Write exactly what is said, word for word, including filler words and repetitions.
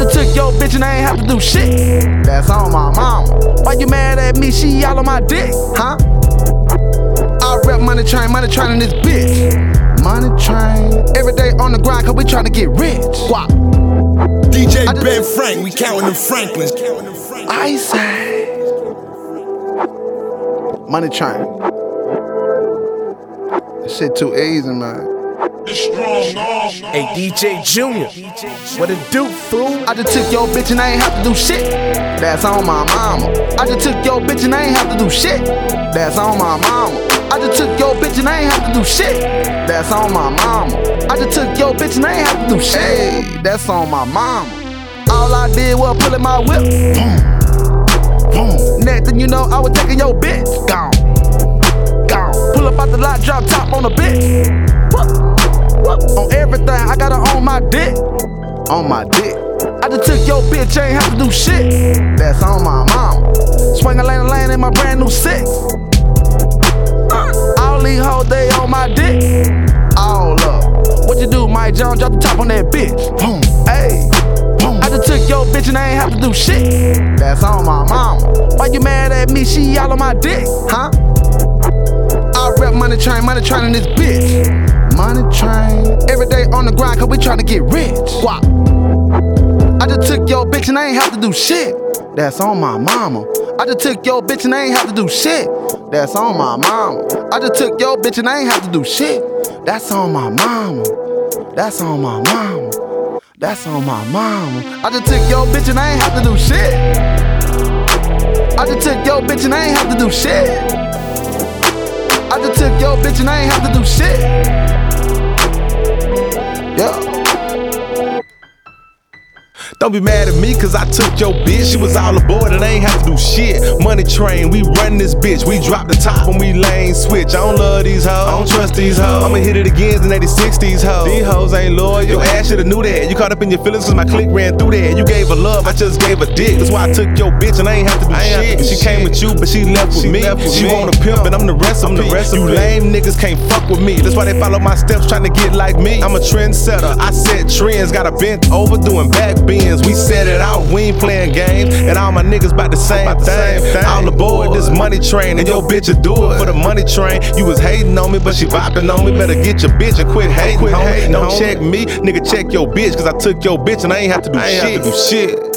just took your bitch and I ain't have to do shit. That's on my mama. Why you mad at me? She all on my dick, huh? I rep Money Train, Money Train in this bitch. Money Train. Every day on the grind, cause we tryna get rich. Why? D J Ben Frank, we counting them Franklins. I say Money Train. That shit too easy, man. Hey, D J Junior, what it do, fool? I just took your bitch and I ain't have to do shit. That's on my mama. I just took your bitch and I ain't have to do shit. That's on my mama. I just took your bitch and I ain't have to do shit. That's on my mama. I just took your bitch and I ain't have to do shit. Hey, that's on my mama. All I did was pull in my whip. Boom, boom. Next thing you know, I was taking your bitch. Gone, gone. Pull up out the lot, drop top on the bitch. On everything, I got her on my dick. On my dick. I just took your bitch, I ain't have to do shit. That's on my mama. Swing a lane a lane in my brand new six. Uh, all these hoes, they on my dick. All up. What you do, Mike John? Drop the top on that bitch. Boom, ayy. I just took your bitch and I ain't have to do shit. That's on my mama. Why you mad at me? She all on my dick, huh? I rep Money Train, Money Train in this bitch. Money Train. Every day on the grind, cause we tryna get rich. Why? I just took your bitch and I ain't have to do shit. That's on my mama. I just took your bitch and I ain't have to do shit. That's on my mama. I just took your bitch and I ain't have to do shit. That's on my mama. That's on my mama. That's on my mama. I just took your bitch and I ain't have to do shit. I just took your bitch and I ain't have to do shit. I just took your bitch and I ain't have to do shit. Yeah. Don't be mad at me cause I took your bitch. She was all aboard and I ain't have to do shit. Money Train, we run this bitch. We drop the top when we lane switch. I don't love these hoes, I don't trust these hoes. I'ma hit it again in eighty-six, these hoes. These hoes ain't loyal. Your ass shoulda knew that. You caught up in your feelings cause my clique ran through that. You gave her love, I just gave her dick. That's why I took your bitch and I ain't have to do shit. And she came with you, but she left with me. She want a pimp and I'm the recipe. I'm the recipe. You lame niggas can't fuck with me. That's why they follow my steps trying to get like me. I'm a trendsetter. I set trends, got a bent over doing back bends. We set it out, we ain't playing games. And all my niggas about the same about the thing. Same thing. All aboard this Money Train, and your bitch will do it for the Money Train. You was hating on me, but she vibing on me. Better get your bitch and quit hating. Quit hating. Don't check me, nigga, check your bitch. Cause I took your bitch and I ain't have to do I ain't shit. Have to do shit.